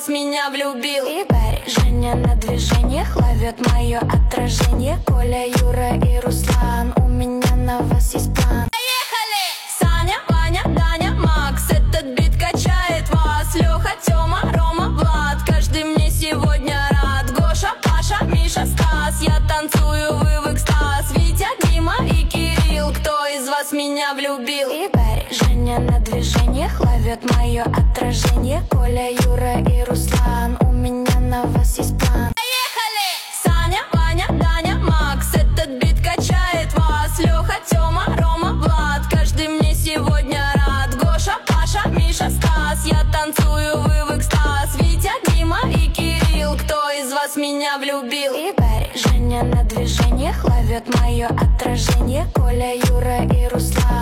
меня влюбил. Игорь, Женя на движениях ловит мое отражение. Коля, Юра и Руслан, у меня на вас есть план. Поехали! Саня, Ваня, Даня, Макс, этот бит качает вас. Леха, Тёма, Рома, Влад, каждый мне сегодня рад. Гоша, Паша, Миша, Стас, я танцую, вы в экстаз. Витя, Дима и Кирилл, кто из вас меня влюбил? Игорь, Женя на движениях ловит мое отражение. Коля, Юра и Руслан, у меня на вас есть план. Поехали! Саня, Ваня, Даня, Макс, этот бит качает вас. Леха, Тёма, Рома, Влад, каждый мне сегодня рад. Гоша, Паша, Миша, Стас, я танцую, вы в экстаз. Витя, Дима и Кирилл, кто из вас меня влюбил? Игорь, Женя на движениях ловит мое отражение. Коля, Юра и Руслан.